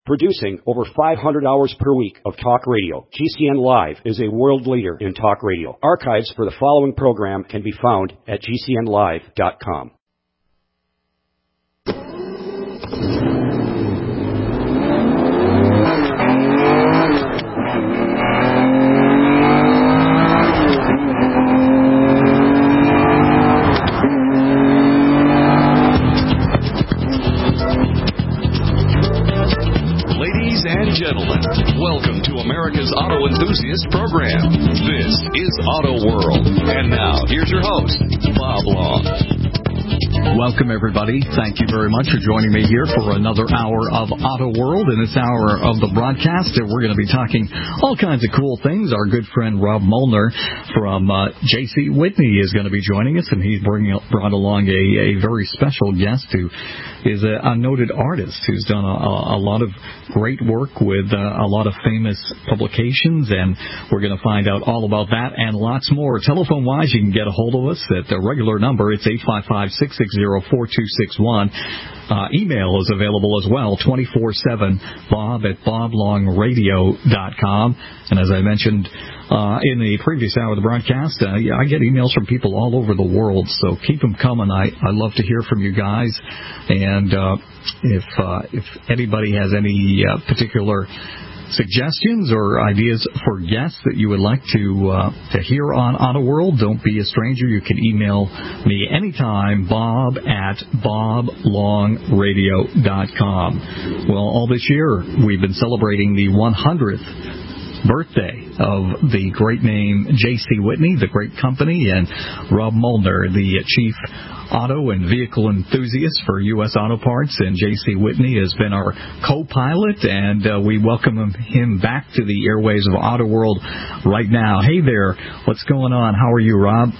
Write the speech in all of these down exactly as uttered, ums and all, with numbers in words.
Producing over five hundred hours per week of talk radio, G C N Live is a world leader in talk radio. Archives for the following program can be found at G C N live dot com. Welcome to America's Auto Enthusiast Program. This is Auto World. And now, here's your host, Bob Long. Welcome, everybody. Thank you very much for joining me here for another hour of Auto World. In this hour of the broadcast, we're going to be talking all kinds of cool things. Our good friend Rob Molnar from uh, J C Whitney is going to be joining us, and he's bringing brought along a, a very special guest who is a, a noted artist who's done a, a lot of great work with uh, a lot of famous publications, and we're going to find out all about that and lots more. Telephone-wise, you can get a hold of us at the regular number. It's eight five five, six six zero, four two six one. Uh, email is available as well, twenty-four seven, bob at bob long radio dot com. And as I mentioned uh, in the previous hour of the broadcast, uh, yeah, I get emails from people all over the world, so keep them coming. I, I love to hear from you guys. And uh, if uh, if anybody has any uh, particular suggestions or ideas for guests that you would like to uh, to hear on Auto World, don't be a stranger. You can email me anytime, bob at bob long radio dot com. Well, all this year we've been celebrating the one hundredth birthday of the great name J C Whitney, the great company, and Rob Molnar, the chief auto and vehicle enthusiast for U S Auto Parts, and J C Whitney has been our co-pilot, and uh, we welcome him, him back to the airwaves of Auto World right now. Hey there, what's going on? How are you, Rob?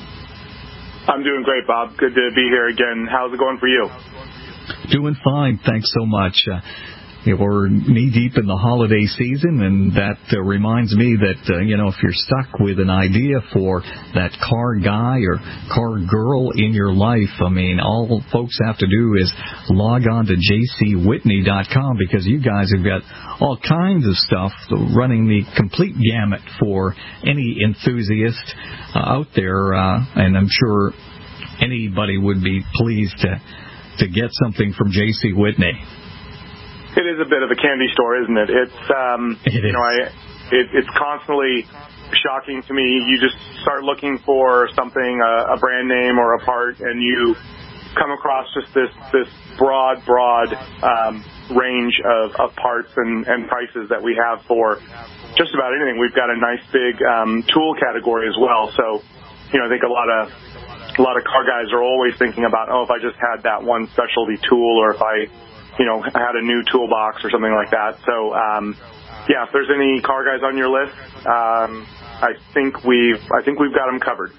I'm doing great, Bob. Good to be here again. How's it going for you? Doing fine, thanks so much. Uh, We're knee-deep in the holiday season, and that uh, reminds me that, uh, you know, if you're stuck with an idea for that car guy or car girl in your life, I mean, all folks have to do is log on to j c whitney dot com, because you guys have got all kinds of stuff running the complete gamut for any enthusiast uh, out there, uh, and I'm sure anybody would be pleased to, to get something from J C Whitney. It is a bit of a candy store, isn't it? It's, um, it you know, I, it, it's constantly shocking to me. You just start looking for something, a, a brand name or a part, and you come across just this, this broad, broad um, range of, of parts and, and prices that we have for just about anything. We've got a nice big um, tool category as well. So, you know, I think a lot of a lot of car guys are always thinking about, oh, if I just had that one specialty tool, or if I you know, had a new toolbox or something like that. So, um, yeah, if there's any car guys on your list, um, I think we've, I think we've got them covered.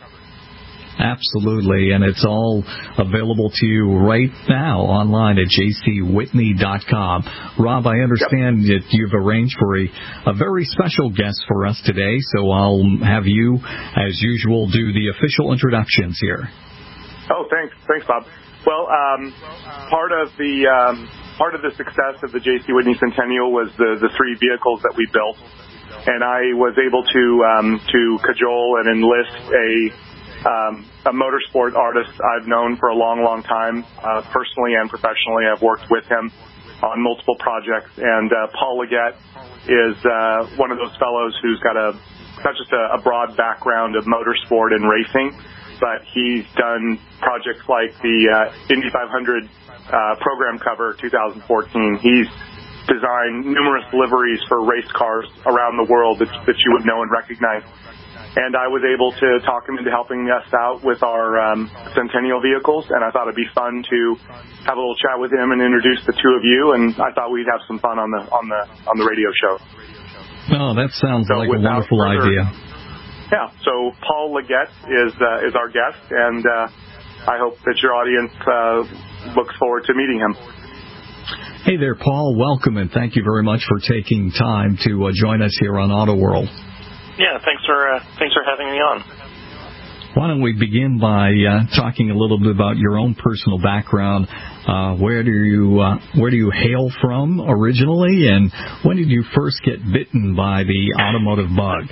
Absolutely, and it's all available to you right now online at j c whitney dot com. Rob, I understand yep. that you've arranged for a, a very special guest for us today, so I'll have you, as usual, do the official introductions here. Oh, thanks. Thanks, Bob. Well, um, part of the um, part of the success of the J C Whitney Centennial was the, the three vehicles that we built, and I was able to um, to cajole and enlist a um, a motorsport artist I've known for a long, long time, uh, personally and professionally. I've worked with him on multiple projects, and uh, Paul Leggett is uh, one of those fellows who's got a not just a, a broad background of motorsport and racing, but he's done projects like the uh, Indy five hundred uh, program cover two thousand fourteen. He's designed numerous liveries for race cars around the world that, that you would know and recognize. And I was able to talk him into helping us out with our um, Centennial vehicles, and I thought it'd be fun to have a little chat with him and introduce the two of you, and I thought we'd have some fun on the on the on the radio show. Oh, that sounds so like a wonderful further, idea. Yeah, so Paul Leggett is uh, is our guest, and uh, I hope that your audience uh, looks forward to meeting him. Hey there, Paul. Welcome, and thank you very much for taking time to uh, join us here on Auto World. Yeah, thanks for uh, thanks for having me on. Why don't we begin by uh, talking a little bit about your own personal background? Uh, where do you uh, where do you hail from originally, and when did you first get bitten by the automotive bug?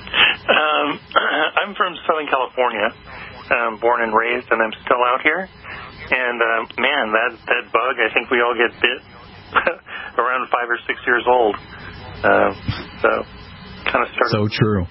um, I'm from Southern California, um, born and raised, and I'm still out here. And uh, man, that that bug, I think we all get bit around five or six years old. Uh, so kind of started. So true.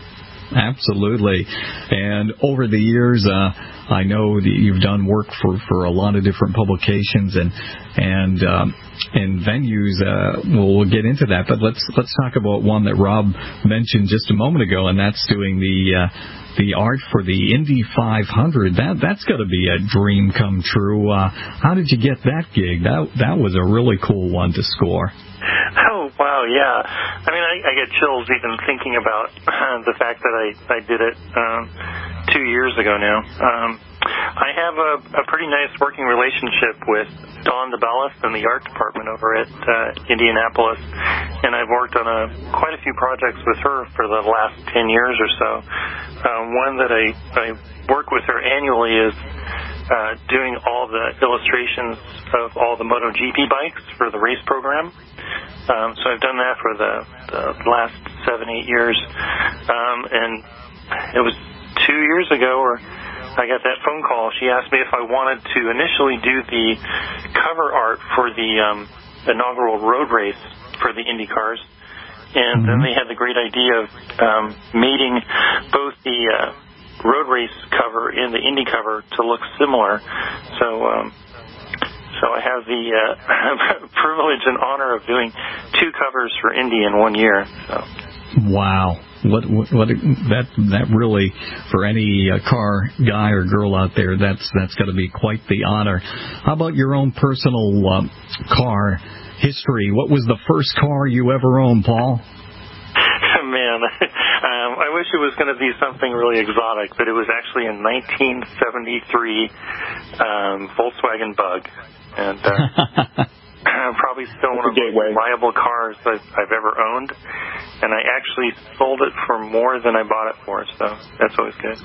Absolutely. And over the years, uh, I know that you've done work for, for a lot of different publications and and um, and venues. Uh, we'll, we'll get into that, but let's let's talk about one that Rob mentioned just a moment ago, and that's doing the uh, the art for the Indy five hundred. That that's got to be a dream come true. Uh, how did you get that gig? That that was a really cool one to score. Oh, wow, yeah. I mean, I, I get chills even thinking about uh, the fact that I, I did it um, two years ago now. Um, I have a, a pretty nice working relationship with Dawn DeBellis in the art department over at uh, Indianapolis, and I've worked on a, quite a few projects with her for the last ten years or so. Um, one that I, I work with her annually is uh, doing all the illustrations of all the MotoGP bikes for the race program. Um, so I've done that for the, the last seven, eight years. Um, and it was two years ago where I got that phone call. She asked me if I wanted to initially do the cover art for the um, inaugural road race for the Indy cars. And mm-hmm. then they had the great idea of um, mating both the uh, road race cover and the Indy cover to look similar. So... Um, So I have the uh, privilege and honor of doing two covers for Indy in one year. So. Wow. What, what, what that that really, for any uh, car guy or girl out there, that's that's got to be quite the honor. How about your own personal uh, car history? What was the first car you ever owned, Paul? Man, um, I wish it was going to be something really exotic, but it was actually a nineteen seventy-three um, Volkswagen Bug. And uh, probably still one of the most reliable cars I've, I've ever owned. And I actually sold it for more than I bought it for, so that's always good.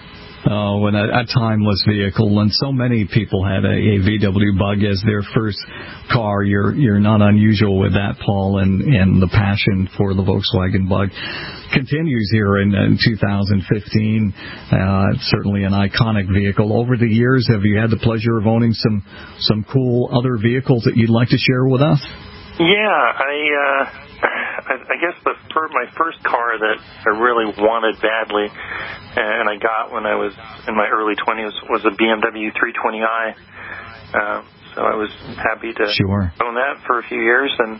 Oh, and a, a timeless vehicle, and so many people had a, a V W Bug as their first car. You're you're not unusual with that, Paul, and, and the passion for the Volkswagen Bug continues here in, in two thousand fifteen. Uh, it's certainly an iconic vehicle. Over the years, have you had the pleasure of owning some some cool other vehicles that you'd like to share with us? Yeah, I. Uh... I, I guess the fir- my first car that I really wanted badly, and I got when I was in my early twenties, was a B M W three twenty i. Uh, so I was happy to sure. own that for a few years, and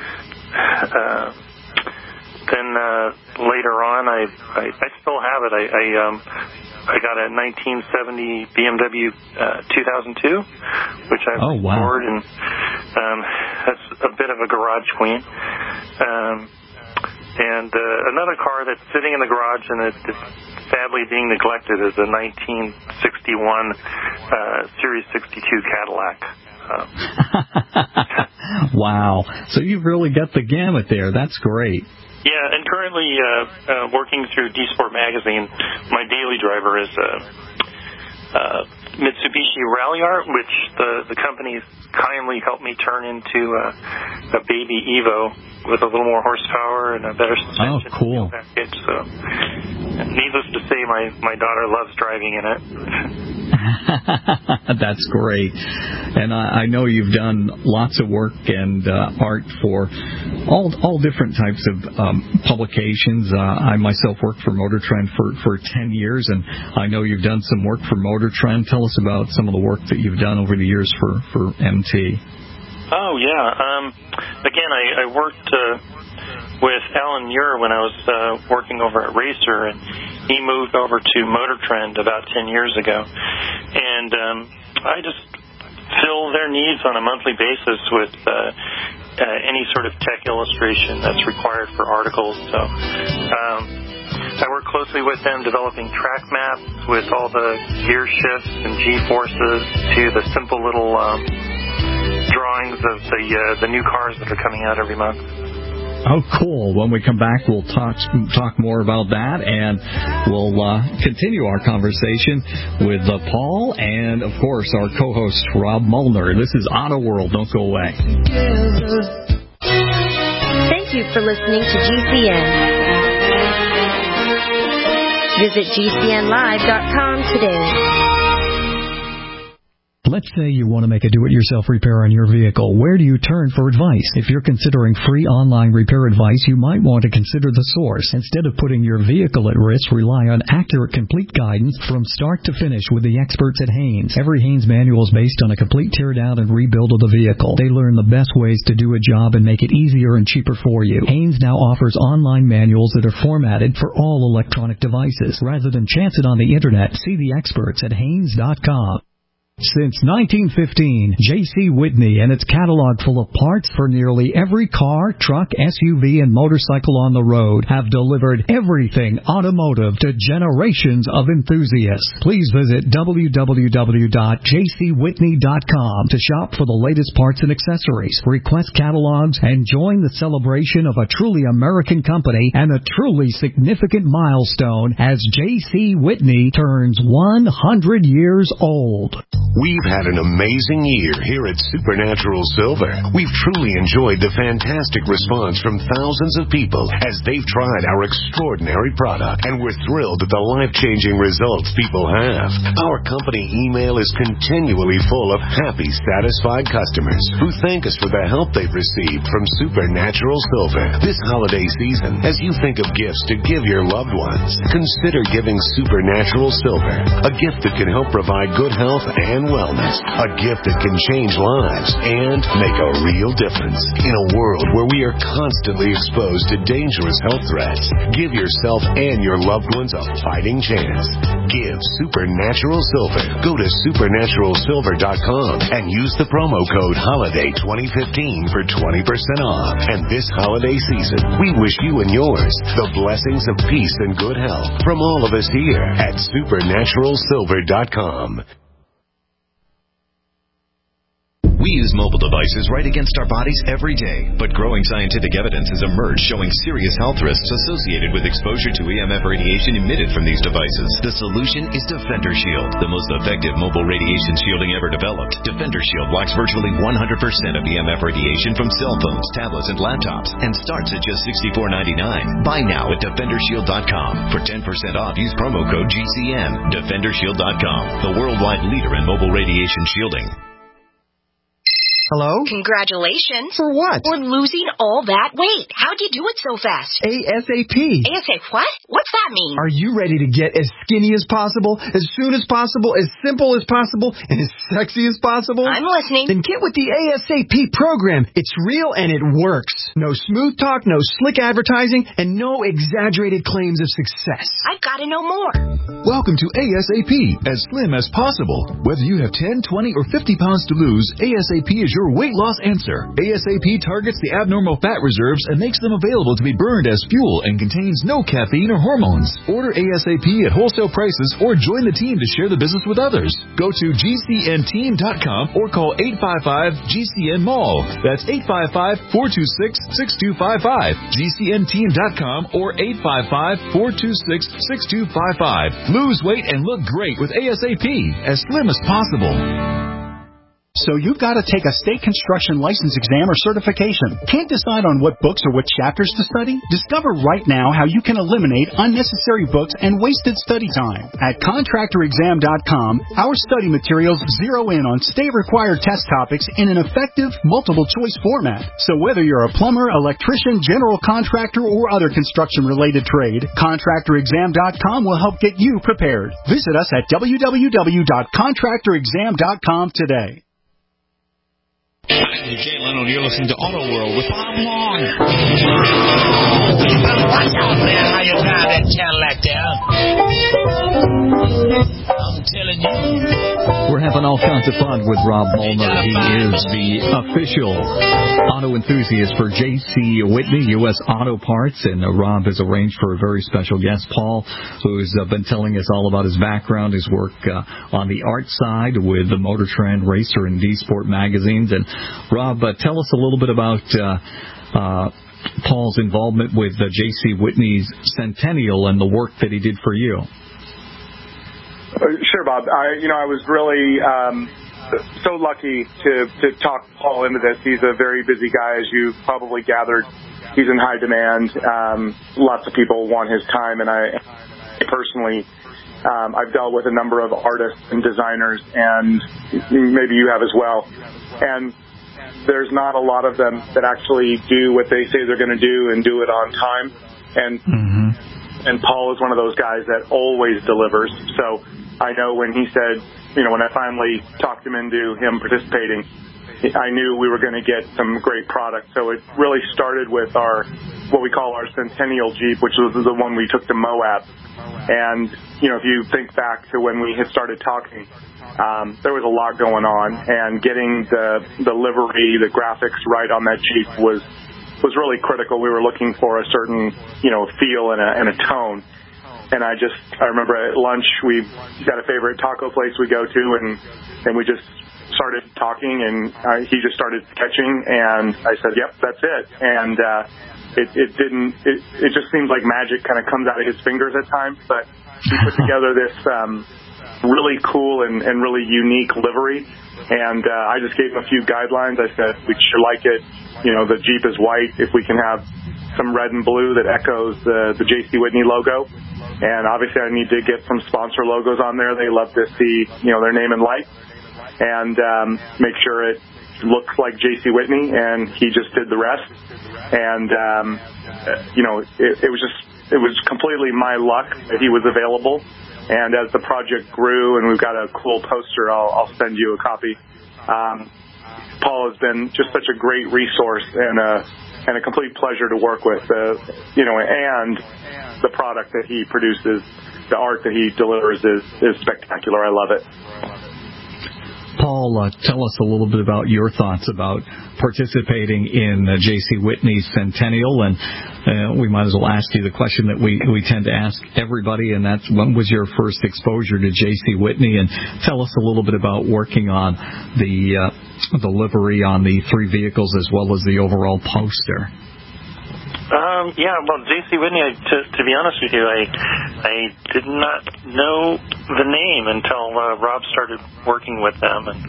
uh, then uh, later on, I, I I still have it. I I, um, I got a nineteen seventy B M W uh, two thousand two, which I've oh, wow. restored, and um, that's a bit of a garage queen. Um, and uh, another car that's sitting in the garage and it, it's sadly being neglected is a nineteen sixty-one uh, Series sixty-two Cadillac. Um, wow. So you've really got the gamut there. That's great. Yeah, and currently uh, uh, working through D-Sport magazine, my daily driver is a uh, uh, Mitsubishi Rally Art, which the, the company's kindly helped me turn into a, a baby Evo with a little more horsepower and a better suspension oh, cool. package. So, needless to say, my, my daughter loves driving in it. That's great. And I, I know you've done lots of work and uh, art for all all different types of um, publications. Uh, I myself worked for Motor Trend for, for ten years, and I know you've done some work for Motor Trend. Tell us about some of the work that you've done over the years for, for M T. Oh, yeah. Um, again, I, I worked uh, with Alan Muir when I was uh, working over at Racer, and he moved over to Motor Trend about ten years ago. And um, I just fill their needs on a monthly basis with uh, uh, any sort of tech illustration that's required for articles. So um, I work closely with them developing track maps with all the gear shifts and G-forces to the simple little um, drawings of the uh, the new cars that are coming out every month. Oh, cool. When we come back, we'll talk talk more about that, and we'll uh, continue our conversation with uh, Paul and, of course, our co-host, Rob Molnar. This is Auto World. Don't go away. Thank you for listening to G C N. Visit G C N live dot com today. Let's say you want to make a do-it-yourself repair on your vehicle. Where do you turn for advice? If you're considering free online repair advice, you might want to consider The Source. Instead of putting your vehicle at risk, rely on accurate, complete guidance from start to finish with the experts at Haynes. Every Haynes manual is based on a complete tear-down and rebuild of the vehicle. They learn the best ways to do a job and make it easier and cheaper for you. Haynes now offers online manuals that are formatted for all electronic devices. Rather than chance it on the Internet, see the experts at Haynes dot com. Since nineteen fifteen, J C. Whitney and its catalog full of parts for nearly every car, truck, S U V, and motorcycle on the road have delivered everything automotive to generations of enthusiasts. Please visit w w w dot j c whitney dot com to shop for the latest parts and accessories, request catalogs, and join the celebration of a truly American company and a truly significant milestone as J C. Whitney turns one hundred years old. We've had an amazing year here at Supernatural Silver. We've truly enjoyed the fantastic response from thousands of people as they've tried our extraordinary product, and we're thrilled at the life-changing results people have. Our company email is continually full of happy, satisfied customers who thank us for the help they've received from Supernatural Silver. This holiday season, as you think of gifts to give your loved ones, consider giving Supernatural Silver, a gift that can help provide good health and wellness, a gift that can change lives and make a real difference. In a world where we are constantly exposed to dangerous health threats, give yourself and your loved ones a fighting chance. Give Supernatural Silver. Go to supernatural silver dot com and use the promo code HOLIDAY twenty fifteen for twenty percent off. And this holiday season, we wish you and yours the blessings of peace and good health from all of us here at supernatural silver dot com. We use mobile devices right against our bodies every day, but growing scientific evidence has emerged showing serious health risks associated with exposure to E M F radiation emitted from these devices. The solution is Defender Shield, the most effective mobile radiation shielding ever developed. Defender Shield blocks virtually one hundred percent of E M F radiation from cell phones, tablets, and laptops, and starts at just sixty-four ninety-nine. Buy now at defender shield dot com. For ten percent off, use promo code G C N. defender shield dot com, the worldwide leader in mobile radiation shielding. Hello? Congratulations. For what? For losing all that weight. How'd you do it so fast? ASAP. ASAP what? What's that mean? Are you ready to get as skinny as possible, as soon as possible, as simple as possible, and as sexy as possible? I'm listening. Then get with the ASAP program. It's real and it works. No smooth talk, no slick advertising, and no exaggerated claims of success. I've got to know more. Welcome to ASAP, as slim as possible. Whether you have ten, twenty, or fifty pounds to lose, ASAP is your weight loss answer. ASAP targets the abnormal fat reserves and makes them available to be burned as fuel and contains no caffeine or hormones. Order ASAP at wholesale prices or join the team to share the business with others. Go to G C N team dot com or call eight five five G C N mall. That's eight five five, four two six, six two five five. G C N team dot com or eight five five, four two six, six two five five. Lose weight and look great with ASAP, as slim as possible. So you've got to take a state construction license exam or certification. Can't decide on what books or what chapters to study? Discover right now how you can eliminate unnecessary books and wasted study time. At contractor exam dot com, our study materials zero in on state-required test topics in an effective, multiple-choice format. So whether you're a plumber, electrician, general contractor, or other construction-related trade, contractor exam dot com will help get you prepared. Visit us at w w w dot contractor exam dot com today. I'm Jay Leno, and you're listening to Auto World with Bob Long. Watch out, man, how you drive that Cadillac there. I'm telling you. We're having all kinds of fun with Rob Molnar. He is the official auto enthusiast for J C. Whitney, U S Auto Parts, and uh, Rob has arranged for a very special guest, Paul, who's uh, been telling us all about his background, his work uh, on the art side with the Motor Trend, Racer, and D-Sport magazines. And Rob, uh, tell us a little bit about uh, uh, Paul's involvement with uh, J C. Whitney's Centennial and the work that he did for you. Uh, sure, Bob. I, you know, I was really um, so lucky to, to talk Paul into this. He's a very busy guy, as you probably gathered. He's in high demand. Um, lots of people want his time, and I personally, um, I've dealt with a number of artists and designers, and maybe you have as well. And there's not a lot of them that actually do what they say they're going to do and do it on time. And mm-hmm. and Paul is one of those guys that always delivers. So I know when he said, you know, when I finally talked him into him participating, I knew we were going to get some great product. So it really started with our, what we call our Centennial Jeep, which was the one we took to Moab. And, you know, if you think back to when we had started talking, um, there was a lot going on, and getting the, the livery, the graphics right on that Jeep was, was really critical. We were looking for a certain, you know, feel and a, and a tone. And I just, I remember at lunch, we got a favorite taco place we go to, and, and we just started talking, and uh, he just started sketching, and I said, yep, that's it. And uh, it, it didn't, it, it just seems like magic kind of comes out of his fingers at times, but he put together this um, really cool and, and really unique livery, and uh, I just gave him a few guidelines. I said, we'd sure like it, you know, the Jeep is white, if we can have some red and blue that echoes the, the J C. Whitney logo. And obviously I need to get some sponsor logos on there. They love to see, you know, their name in lights, and um, make sure it looks like J C. Whitney, and he just did the rest. And, um, you know, it, it was just, it was completely my luck that he was available. And as the project grew, and we've got a cool poster, I'll, I'll send you a copy. Um, Paul has been just such a great resource and a, and a complete pleasure to work with, uh, you know, and the product that he produces, the art that he delivers is, is spectacular. I love it. Paul, uh, tell us a little bit about your thoughts about participating in uh, J C. Whitney's Centennial, and uh, we might as well ask you the question that we, we tend to ask everybody, and that's, when was your first exposure to J C. Whitney? And tell us a little bit about working on the uh, the livery on the three vehicles as well as the overall poster. Um, yeah, well, J C. Whitney, I, to, to be honest with you, I I did not know the name until uh, Rob started working with them, and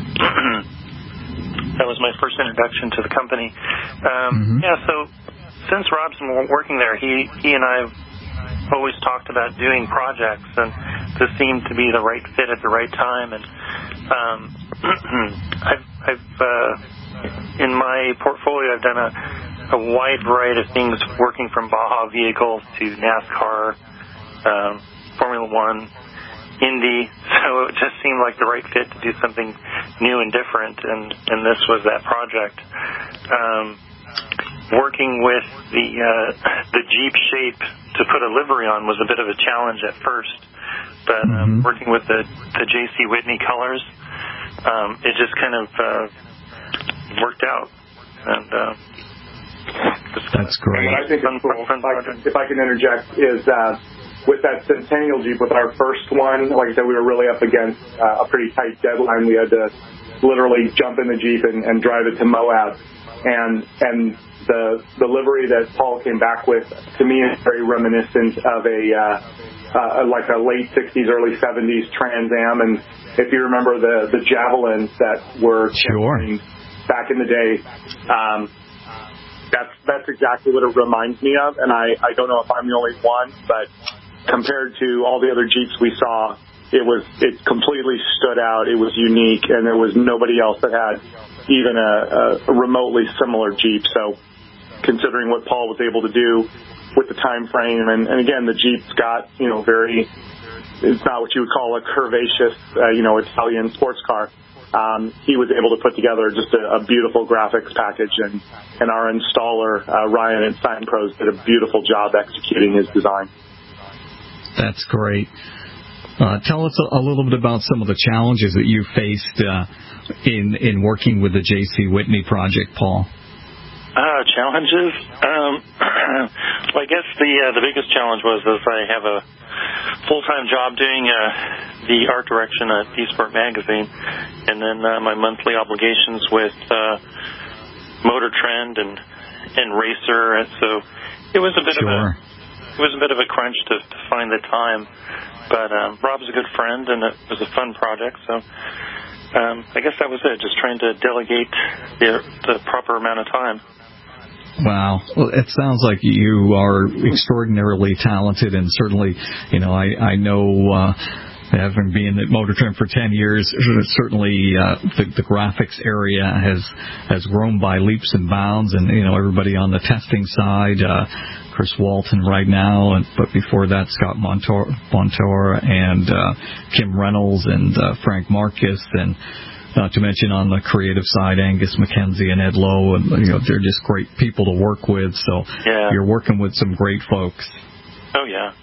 that was my first introduction to the company. Um, mm-hmm. Yeah, so since Rob's been working there, he, he and I have always talked about doing projects, and this seemed to be the right fit at the right time. And um, I've, I've uh, in my portfolio, I've done a a wide variety of things, working from Baja vehicles to NASCAR, um, Formula One, Indy. So it just seemed like the right fit to do something new and different, and, and this was that project. Um, working with the uh, the Jeep shape to put a livery on was a bit of a challenge at first, but um, mm-hmm. working with the, the J C. Whitney colors, um, it just kind of uh, worked out. And uh, that's great. What I think is cool, if I can, if I can interject, is uh, with that Centennial Jeep, with our first one, like I said, we were really up against uh, a pretty tight deadline. We had to literally jump in the Jeep and, and drive it to Moab. And and the the livery that Paul came back with, to me, is very reminiscent of a uh, uh, like a late sixties, early seventies Trans Am. And if you remember the, the Javelins that were sure. back in the day, um, That's that's exactly what it reminds me of, and I, I don't know if I'm the only one, but compared to all the other Jeeps we saw, it was it completely stood out. It was unique, and there was nobody else that had even a, a remotely similar Jeep. So, considering what Paul was able to do with the time frame, and, and again, the Jeep's got, you know, very, it's not what you would call a curvaceous, uh, you know, Italian sports car. Um, he was able to put together just a, a beautiful graphics package, and, and our installer, uh, Ryan at Sign Pros, did a beautiful job executing his design. That's great. Uh, tell us a, a little bit about some of the challenges that you faced uh, in in working with the J C. Whitney project, Paul. Uh, challenges? Um, well, I guess the uh, the biggest challenge was that I have a full-time job doing uh, the art direction at eSport Magazine, and then uh, my monthly obligations with uh, Motor Trend and and racer, and so it was a bit sure. of a it was a bit of a crunch to, to find the time. But um, Rob's a good friend, and it was a fun project, so um, I guess that was it, just trying to delegate the, the proper amount of time. Wow. Well, it sounds like you are extraordinarily talented, and certainly, you know, I, I know, uh, having been at Motor Trend for ten years, certainly uh, the, the graphics area has has grown by leaps and bounds, and, you know, everybody on the testing side, uh, Chris Walton right now, and but before that, Scott Montour, Montour and uh, Kim Reynolds and uh, Frank Marcus, and not to mention on the creative side, Angus McKenzie and Ed Lowe, and, you know, they're just great people to work with. So yeah. You're working with some great folks. Oh yeah.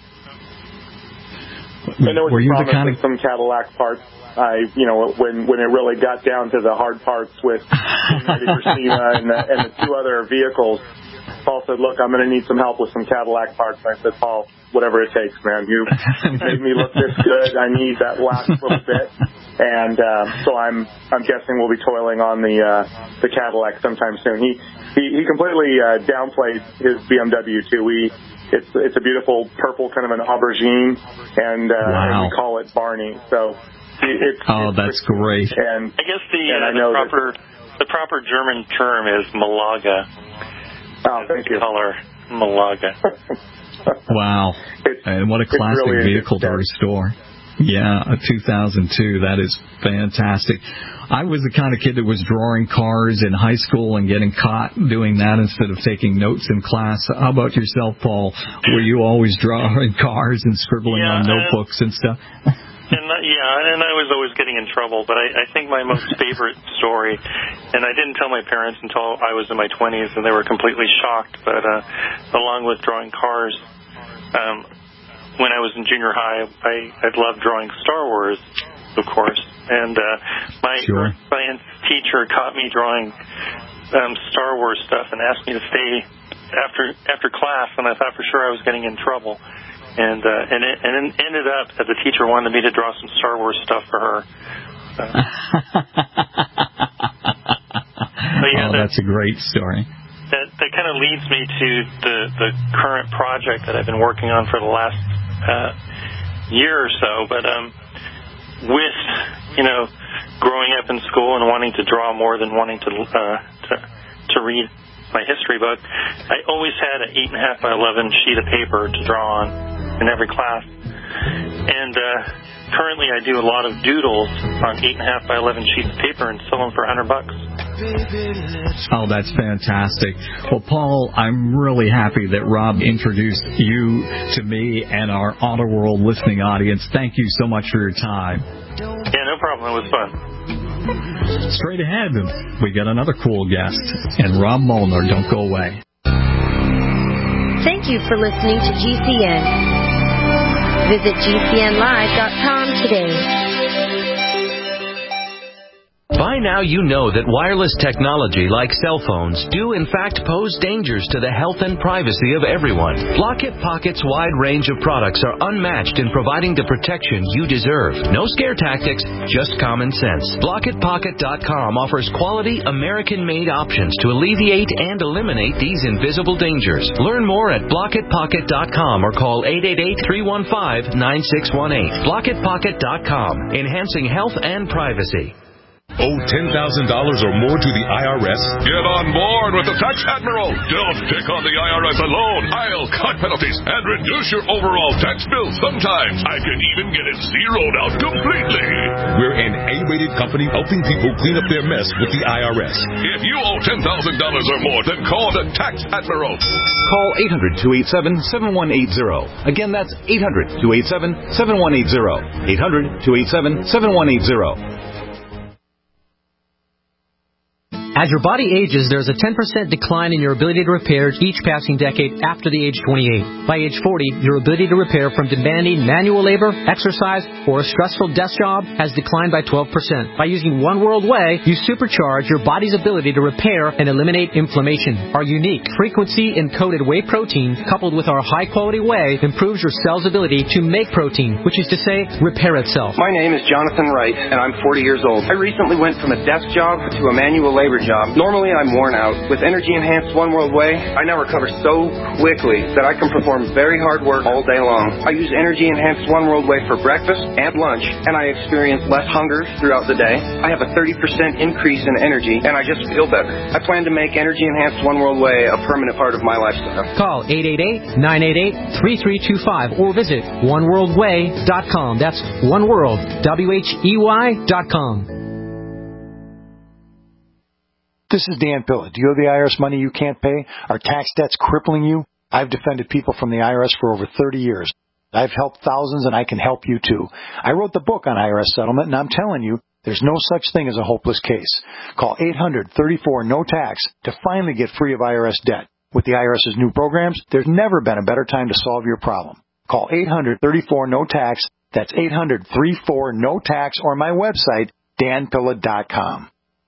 And there was Were you promise the kind of some Cadillac parts. I, you know, when when it really got down to the hard parts with ready for SEMA and the, and the two other vehicles, Paul said, "Look, I'm going to need some help with some Cadillac parts." And I said, "Paul, whatever it takes, man. You made me look this good. I need that last little bit." And um, so I'm I'm guessing we'll be toiling on the uh, the Cadillac sometime soon. He he, he completely uh, downplayed his B M W too. We it's it's a beautiful purple, kind of an aubergine, and, uh, wow. and we call it Barney. So it's oh, it's, that's it's, great. I And guess the, and uh, I the know proper that, the proper German term is Malaga. Oh, thank you. Color Malaga. Wow. It's, and what a classic really vehicle to restore. Yeah, a two thousand two. That is fantastic. I was the kind of kid that was drawing cars in high school and getting caught doing that instead of taking notes in class. How about yourself, Paul? Were you always drawing cars and scribbling yeah, on notebooks and, and stuff? And uh, yeah, and I was always getting in trouble. But I, I think my most favorite story, and I didn't tell my parents until I was in my twenties, and they were completely shocked. But uh, along with drawing cars, um, when I was in junior high, I I loved drawing Star Wars, of course. And uh, my sure. science teacher caught me drawing um, Star Wars stuff and asked me to stay after after class, and I thought for sure I was getting in trouble. And uh, and it and it ended up that the teacher wanted me to draw some Star Wars stuff for her. Uh, so yeah, oh, that, that's a great story. That that kind of leads me to the the current project that I've been working on for the last uh, year or so. But um, with you know growing up in school and wanting to draw more than wanting to uh, to to read my history book, I always had an eight and a half by eleven sheet of paper to draw on in every class. And uh, currently, I do a lot of doodles on eight and a half by eleven sheets of paper and sell them for a hundred bucks. Oh, that's fantastic. Well, Paul, I'm really happy that Rob introduced you to me and our Auto World listening audience. Thank you so much for your time. Yeah, no problem. It was fun. Straight ahead, we got another cool guest, and Rob Molnar. Don't go away. Thank you for listening to G C N. Visit G C N live dot com today. By now you know that wireless technology like cell phones do in fact pose dangers to the health and privacy of everyone. Blockit Pocket's wide range of products are unmatched in providing the protection you deserve. No scare tactics, just common sense. Blockit Pocket dot com offers quality American-made options to alleviate and eliminate these invisible dangers. Learn more at Blockit Pocket dot com or call eight eight eight, three one five, nine six one eight. Blockit Pocket dot com, enhancing health and privacy. Owe ten thousand dollars or more to the I R S? Get on board with the Tax Admiral. Don't pick on the I R S alone. I'll cut penalties and reduce your overall tax bill. Sometimes I can even get it zeroed out completely. We're an A-rated company helping people clean up their mess with the I R S. If you owe ten thousand dollars or more, then call the Tax Admiral. Call eight hundred, two eight seven, seven one eight zero. Again, that's eight hundred, two eight seven, seven one eight zero. eight hundred, two eight seven, seven one eight zero. As your body ages, there's a ten percent decline in your ability to repair each passing decade after the age twenty-eight. By age forty, your ability to repair from demanding manual labor, exercise, or a stressful desk job has declined by twelve percent. By using One World Whey, you supercharge your body's ability to repair and eliminate inflammation. Our unique frequency-encoded whey protein, coupled with our high-quality whey, improves your cell's ability to make protein, which is to say, repair itself. My name is Jonathan Wright, and I'm forty years old. I recently went from a desk job to a manual labor job. job. Normally, I'm worn out. With Energy Enhanced One World Way, I now recover so quickly that I can perform very hard work all day long. I use Energy Enhanced One World Way for breakfast and lunch, and I experience less hunger throughout the day. I have a thirty percent increase in energy, and I just feel better. I plan to make Energy Enhanced One World Way a permanent part of my lifestyle. Call eight eight eight, nine eight eight, three three two five or visit one world way dot com. That's One World, W H E Y dot com. This is Dan Pilla. Do you owe the I R S money you can't pay? Are tax debts crippling you? I've defended people from the I R S for over thirty years. I've helped thousands, and I can help you too. I wrote the book on I R S settlement, and I'm telling you, there's no such thing as a hopeless case. Call eight hundred, thirty-four, no tax to finally get free of I R S debt. With the IRS's new programs, there's never been a better time to solve your problem. Call eight hundred, thirty-four, no tax. That's eight hundred, thirty-four, no tax, or my website, dan pilla dot com.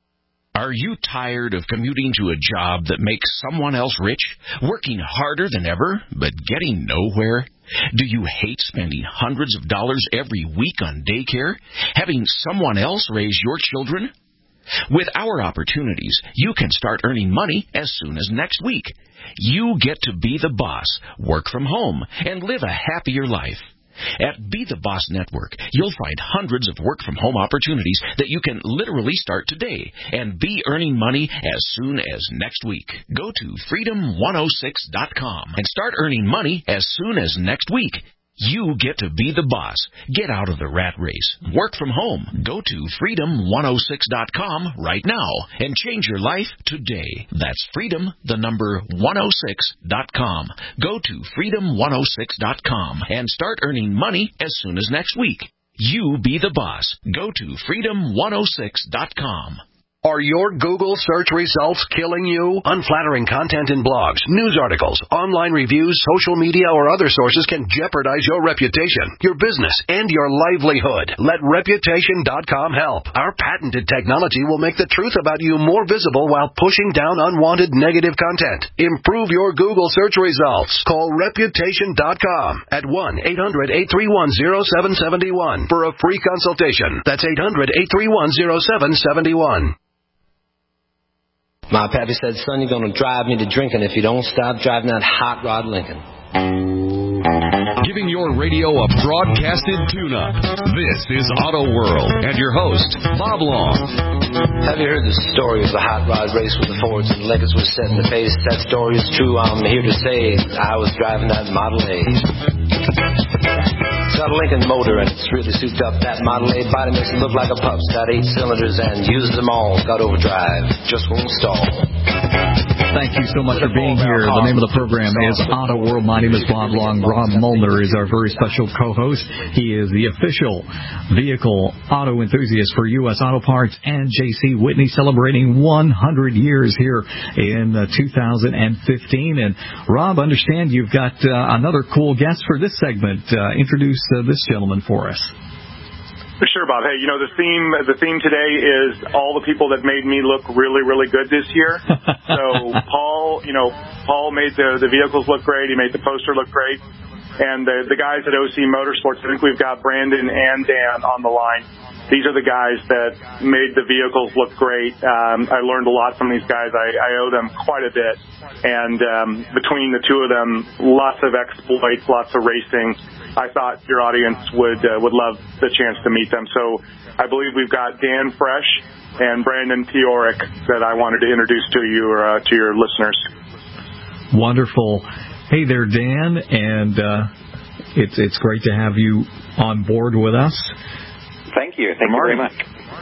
Are you tired of commuting to a job that makes someone else rich, working harder than ever, but getting nowhere? Do you hate spending hundreds of dollars every week on daycare, having someone else raise your children? With our opportunities, you can start earning money as soon as next week. You get to be the boss, work from home, and live a happier life. At Be the Boss Network, you'll find hundreds of work-from-home opportunities that you can literally start today and be earning money as soon as next week. Go to freedom one oh six dot com and start earning money as soon as next week. You get to be the boss. Get out of the rat race. Work from home. Go to freedom one oh six dot com right now and change your life today. That's freedom, the number one oh six dot com. Go to freedom one oh six dot com and start earning money as soon as next week. You be the boss. Go to freedom one oh six dot com. Are your Google search results killing you? Unflattering content in blogs, news articles, online reviews, social media, or other sources can jeopardize your reputation, your business, and your livelihood. Let reputation dot com help. Our patented technology will make the truth about you more visible while pushing down unwanted negative content. Improve your Google search results. Call reputation dot com at one eight hundred, eight three one, oh seven seven one for a free consultation. That's eight hundred, eight three one, oh seven seven one. My pappy said, son, you're going to drive me to drinking if you don't stop driving that hot rod Lincoln. Giving your radio a broadcasted tune-up. This is Auto World and your host, Bob Long. Have you heard the story of the hot rod race with the Fords and Lincolns was set in the face? That story is true. I'm here to say I was driving that Model A. It's got a Lincoln motor and it's really souped up. That Model A body makes it look like a pup's. Got eight cylinders and uses them all. Got overdrive, just won't stall. Thank you so much for being here. The name of the program is Auto World. My name is Bob Long. Rob Molnar is our very special co-host. He is the official vehicle auto enthusiast for U S Auto Parts and J C Whitney, celebrating one hundred years here in uh, two thousand fifteen. And Rob, understand you've got uh, another cool guest for this segment. Uh, introduce uh, this gentleman for us. Sure, Bob. Hey, you know, the theme the theme today is all the people that made me look really, really good this year. So Paul, you know, Paul made the, the vehicles look great. He made the poster look great. And the, the guys at O C Motorsports, I think we've got Brandon and Dan on the line. These are the guys that made the vehicles look great. Um, I learned a lot from these guys. I, I owe them quite a bit. And um, between the two of them, lots of exploits, lots of racing. I thought your audience would uh, would love the chance to meet them. So I believe we've got Dan Fresh and Brandon Teoric that I wanted to introduce to you or uh, to your listeners. Wonderful. Hey there, Dan, and uh, it's it's great to have you on board with us. Thank you. Thank you very much.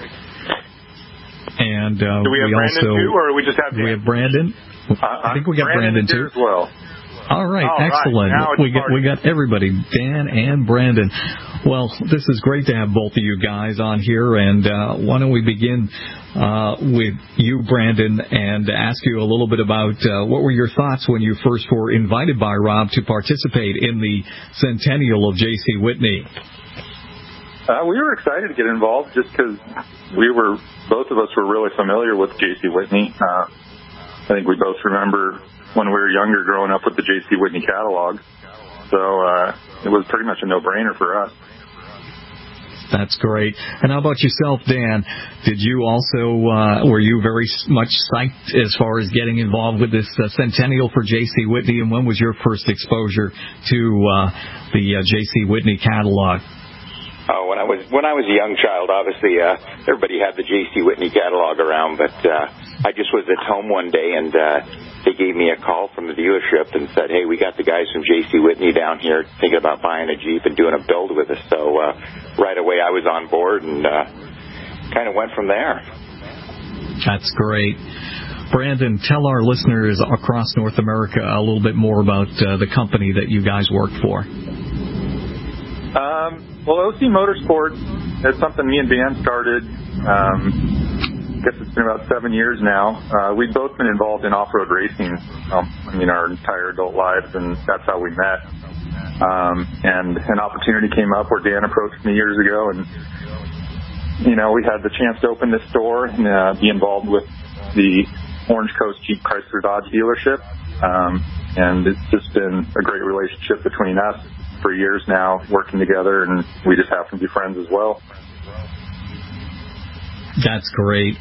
And uh, do we have we Brandon also, too, or we just have Dan? We have Brandon. Uh, I think we got Brandon, Brandon too. as well. All right, All excellent. Right. We got we got everybody, Dan and Brandon. Well, this is great to have both of you guys on here, and uh, why don't we begin uh, with you, Brandon, and ask you a little bit about uh, what were your thoughts when you first were invited by Rob to participate in the centennial of J C Whitney? Uh, we were excited to get involved just because we were, both of us were really familiar with J C Whitney. Uh, I think we both remember when we were younger growing up with the J C Whitney catalog. So uh, it was pretty much a no-brainer for us. That's great. And how about yourself, Dan? Did you also, uh, were you very much psyched as far as getting involved with this uh, centennial for J C. Whitney? And when was your first exposure to uh, the uh, J C. Whitney catalog? Oh, when I was when I was a young child, obviously uh, everybody had the J C. Whitney catalog around, but uh, I just was at home one day and uh, they gave me a call from the dealership and said, hey, we got the guys from J C. Whitney down here thinking about buying a Jeep and doing a build with us. So uh, right away I was on board and uh, kind of went from there. That's great. Brandon, tell our listeners across North America a little bit more about uh, the company that you guys work for. Um, well, O C Motorsports is something me and Dan started. Um, I guess it's been about seven years now. Uh, we've both been involved in off-road racing, um, I mean, our entire adult lives, and that's how we met. Um, and an opportunity came up where Dan approached me years ago, and, you know, we had the chance to open this store and uh, be involved with the Orange Coast Jeep Chrysler Dodge dealership. Um, and it's just been a great relationship between us for years now, working together, and we just happen to be friends as well. That's great.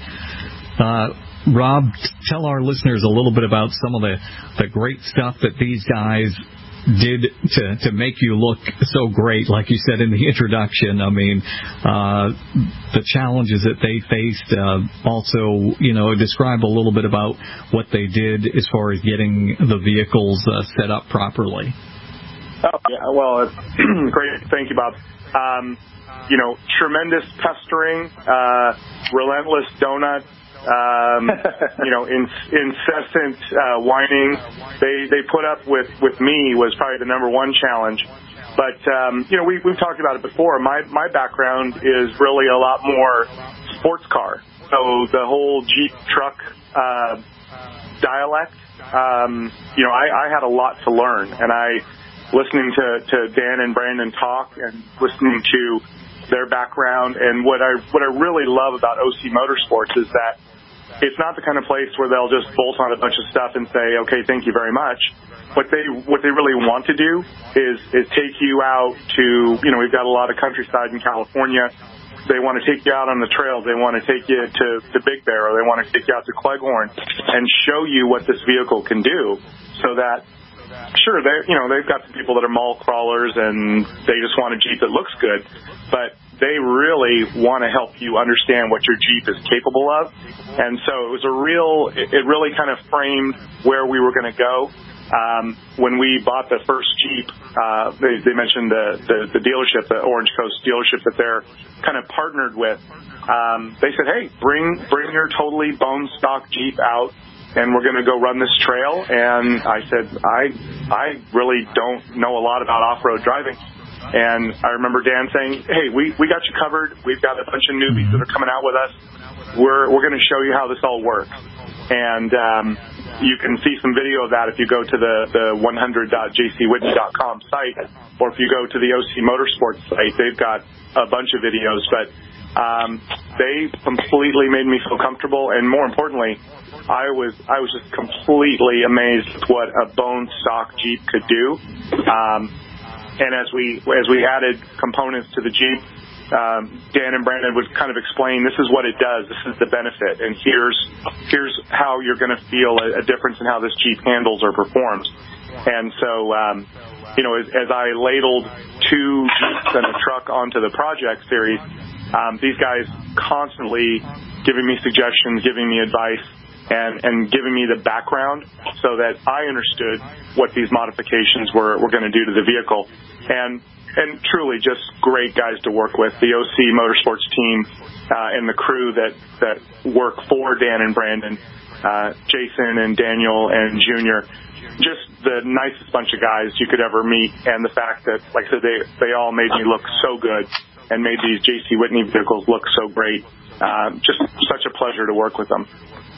Uh, Rob, tell our listeners a little bit about some of the, the great stuff that these guys did to, to make you look so great, like you said in the introduction. I mean, uh, the challenges that they faced. Uh, also, you know, describe a little bit about what they did as far as getting the vehicles uh, set up properly. Oh, yeah, well, it's great. Thank you, Bob. Um, you know, tremendous pestering, uh, relentless donut, um, you know, in, incessant uh, whining. They they put up with, with me was probably the number one challenge. But, um, you know, we, we've talked about it before. My, my background is really a lot more sports car. So the whole Jeep truck uh, dialect, um, you know, I, I had a lot to learn. And I... listening to, to Dan and Brandon talk and listening to their background. And what I what I really love about O C Motorsports is that it's not the kind of place where they'll just bolt on a bunch of stuff and say, okay, thank you very much. What they what they really want to do is is take you out to, you know, we've got a lot of countryside in California. They want to take you out on the trails. They want to take you to, to Big Bear, or they want to take you out to Cleghorn and show you what this vehicle can do, so that sure, they you know they've got some people that are mall crawlers and they just want a Jeep that looks good, but they really want to help you understand what your Jeep is capable of. And so it was a real, it really kind of framed where we were going to go. Um, when we bought the first Jeep, uh, they, they mentioned the, the, the dealership, the Orange Coast dealership that they're kind of partnered with. Um, they said, hey, bring bring your totally bone stock Jeep out, and we're going to go run this trail. And I said, I I really don't know a lot about off-road driving. And I remember Dan saying, hey, we, we got you covered. We've got a bunch of newbies that are coming out with us. We're we're going to show you how this all works. And um, you can see some video of that if you go to the, the one hundred dot j c whitney dot com site, or if you go to the O C Motorsports site, they've got a bunch of videos. But um, they completely made me feel comfortable, and more importantly, I was I was just completely amazed with what a bone stock Jeep could do. Um, and as we as we added components to the Jeep, Um, Dan and Brandon would kind of explain, this is what it does, this is the benefit, and here's here's how you're going to feel a, a difference in how this Jeep handles or performs. And so, um, you know, as, as I ladled two Jeeps and a truck onto the project series, um, these guys constantly giving me suggestions, giving me advice, and, and giving me the background so that I understood what these modifications were, were going to do to the vehicle. And And truly just great guys to work with. The O C Motorsports team uh, and the crew that, that work for Dan and Brandon, uh, Jason and Daniel and Junior, just the nicest bunch of guys you could ever meet. And the fact that, like I said, they, they all made me look so good and made these J C. Whitney vehicles look so great. Uh, just such a pleasure to work with them.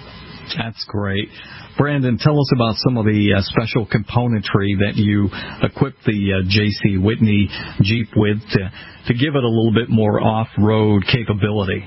That's great. Brandon, tell us about some of the uh, special componentry that you equipped the uh, J C. Whitney Jeep with to, to give it a little bit more off-road capability.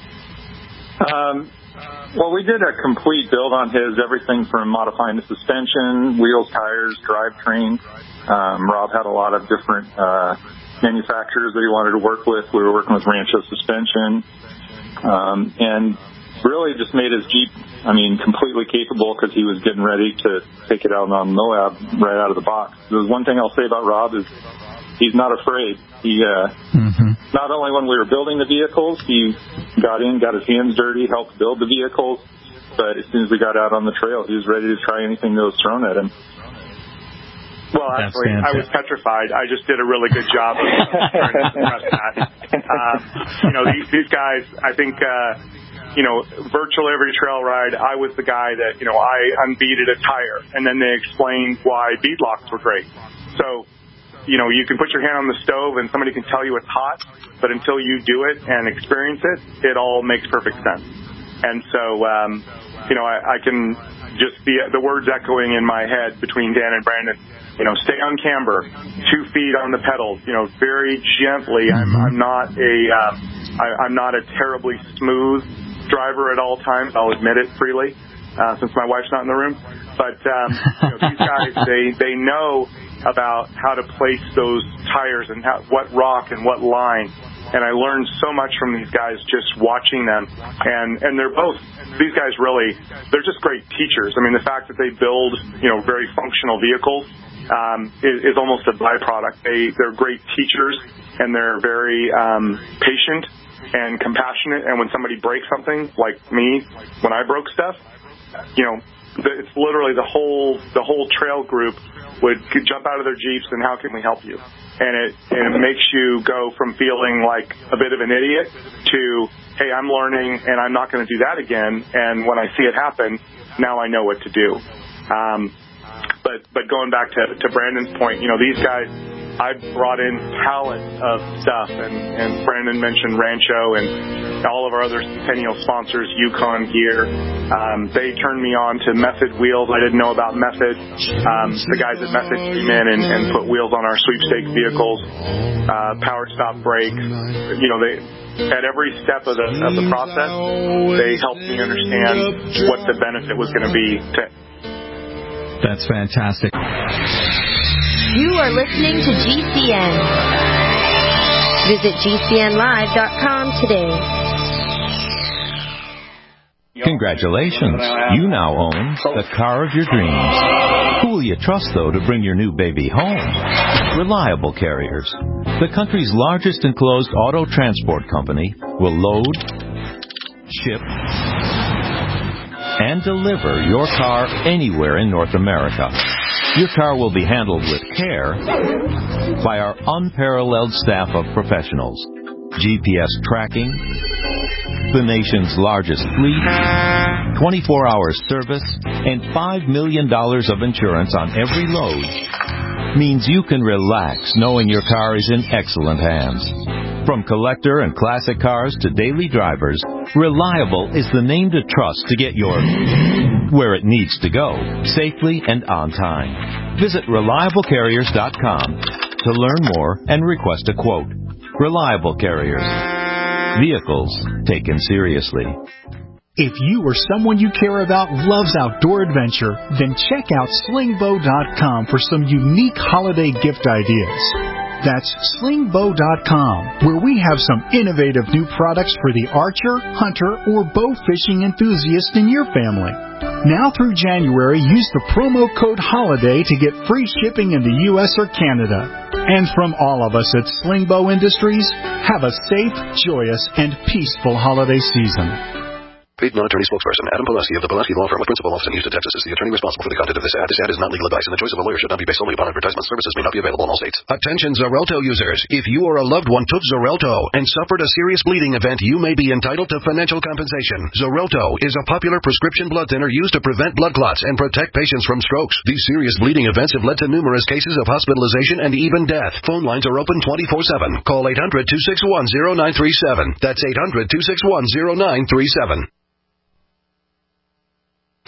Um, well, we did a complete build on his, everything from modifying the suspension, wheels, tires, drivetrain. Um, Rob had a lot of different uh, manufacturers that he wanted to work with. We were working with Rancho Suspension, um, and really just made his Jeep, I mean, completely capable because he was getting ready to take it out on Moab right out of the box. There's one thing I'll say about Rob is he's not afraid. He, uh, mm-hmm. not only when we were building the vehicles, he got in, got his hands dirty, helped build the vehicles, but as soon as we got out on the trail, he was ready to try anything that was thrown at him. Well, actually, I was petrified. I just did a really good job of trying to express that. Um, you know, these, these guys, I think, uh, you know, virtually every trail ride, I was the guy that, you know, I unbeaded a tire, and then they explained why bead locks were great. So, you know, you can put your hand on the stove and somebody can tell you it's hot, but until you do it and experience it, it all makes perfect sense. And so, um, you know, I, I can just see the words echoing in my head between Dan and Brandon. You know, stay on camber, two feet on the pedals. You know, very gently. I'm, I'm not a, um, I, I'm not a terribly smooth driver at all times. I'll admit it freely, uh, since my wife's not in the room. But um, you know, these guys, they they know about how to place those tires and how, what rock and what line. And I learned so much from these guys just watching them. And, and they're both, these guys really, they're just great teachers. I mean, the fact that they build, you know, very functional vehicles um, is, is almost a byproduct. They, they're great teachers, and they're very um, patient and compassionate. And when somebody breaks something, like me, when I broke stuff, you know, it's literally the whole, the whole trail group would jump out of their Jeeps and how can we help you? And it, and it makes you go from feeling like a bit of an idiot to, hey, I'm learning and I'm not going to do that again. And when I see it happen, now I know what to do. Um, but, but going back to, to Brandon's point, you know, these guys, I brought in pallets of stuff, and, and Brandon mentioned Rancho and all of our other Centennial sponsors, Yukon Gear. Um, they turned me on to Method wheels. I didn't know about Method. Um, the guys at Method came in and, and put wheels on our sweepstakes vehicles, uh, power stop brakes. You know, they at every step of the of the process, they helped me understand what the benefit was going to be. To That's fantastic. You are listening to G C N. Visit G C N live dot com today. Congratulations. You now own the car of your dreams. Who will you trust, though, to bring your new baby home? Reliable Carriers, the country's largest enclosed auto transport company, will load, ship, and deliver your car anywhere in North America. Your car will be handled with care by our unparalleled staff of professionals. G P S tracking, the nation's largest fleet, twenty-four hour service, and five million dollars of insurance on every load means you can relax knowing your car is in excellent hands. From collector and classic cars to daily drivers, Reliable is the name to trust to get your where it needs to go, safely and on time. Visit reliable carriers dot com to learn more and request a quote. Reliable Carriers. Vehicles taken seriously. If you or someone you care about loves outdoor adventure, then check out sling bow dot com for some unique holiday gift ideas. That's sling bow dot com, where we have some innovative new products for the archer, hunter, or bow fishing enthusiast in your family. Now through January, use the promo code HOLIDAY to get free shipping in the U S or Canada. And from all of us at Sling Bow Industries, have a safe, joyous, and peaceful holiday season. Paid non-attorney spokesperson Adam Pulaski of the Pulaski Law Firm with principal office in Houston, Texas is the attorney responsible for the content of this ad. This ad is not legal advice, and the choice of a lawyer should not be based solely upon advertisement. Services may not be available in all states. Attention Xarelto users. If you or a loved one took Xarelto and suffered a serious bleeding event, you may be entitled to financial compensation. Xarelto is a popular prescription blood thinner used to prevent blood clots and protect patients from strokes. These serious bleeding events have led to numerous cases of hospitalization and even death. Phone lines are open twenty-four seven. Call eight hundred, two six one, zero nine three seven. That's eight hundred, two six one, zero nine three seven.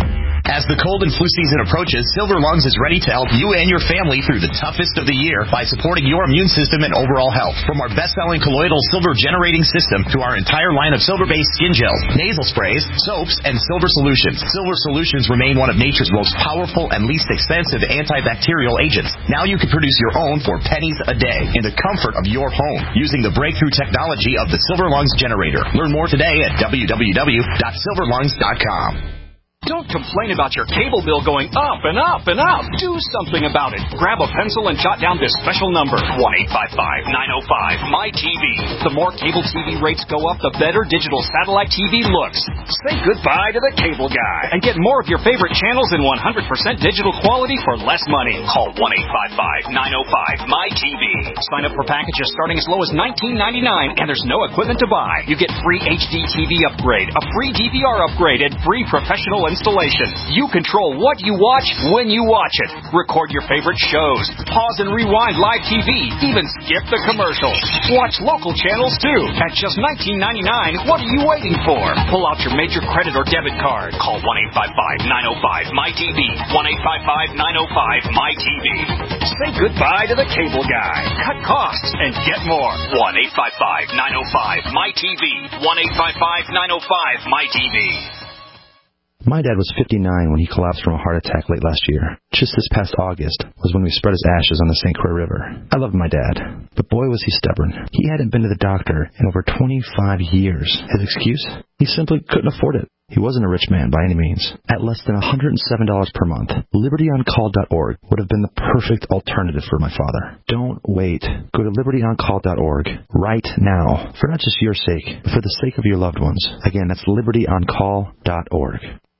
As the cold and flu season approaches, Silver Lungs is ready to help you and your family through the toughest of the year by supporting your immune system and overall health. From our best-selling colloidal silver generating system to our entire line of silver-based skin gels, nasal sprays, soaps, and silver solutions. Silver solutions remain one of nature's most powerful and least expensive antibacterial agents. Now you can produce your own for pennies a day in the comfort of your home using the breakthrough technology of the Silver Lungs generator. Learn more today at w w w dot silver lungs dot com. Don't complain about your cable bill going up and up and up. Do something about it. Grab a pencil and jot down this special number, one eight five five, nine oh five, M Y T V. The more cable T V rates go up, the better digital satellite T V looks. Say goodbye to the cable guy and get more of your favorite channels in one hundred percent digital quality for less money. Call one eight five five, nine oh five, M Y T V. Sign up for packages starting as low as nineteen ninety-nine, and there's no equipment to buy. You get free H D T V upgrade, a free D V R upgrade, and free professional installation. You control what you watch when you watch it. Record your favorite shows. Pause and rewind live T V. Even skip the commercials. Watch local channels too. At just nineteen ninety-nine, what are you waiting for? Pull out your major credit or debit card. Call one eight five five, nine oh five, M Y T V. one eight five five, nine oh five, M Y T V. Say goodbye to the cable guy. Cut costs and get more. one eight five five, nine oh five, M Y T V. one eight five five, nine oh five, M Y T V. My dad was fifty-nine when he collapsed from a heart attack late last year. Just this past August was when we spread his ashes on the Saint Croix River. I loved my dad, but boy was he stubborn. He hadn't been to the doctor in over twenty-five years. His excuse? He simply couldn't afford it. He wasn't a rich man by any means. At less than one hundred seven dollars per month, liberty on call dot org would have been the perfect alternative for my father. Don't wait. Go to liberty on call dot org right now, for not just your sake, but for the sake of your loved ones. Again, that's liberty on call dot org.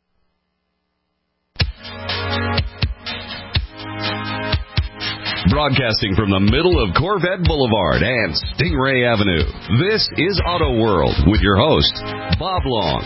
Broadcasting from the middle of Corvette Boulevard and Stingray Avenue, this is Auto World with your host, Bob Long.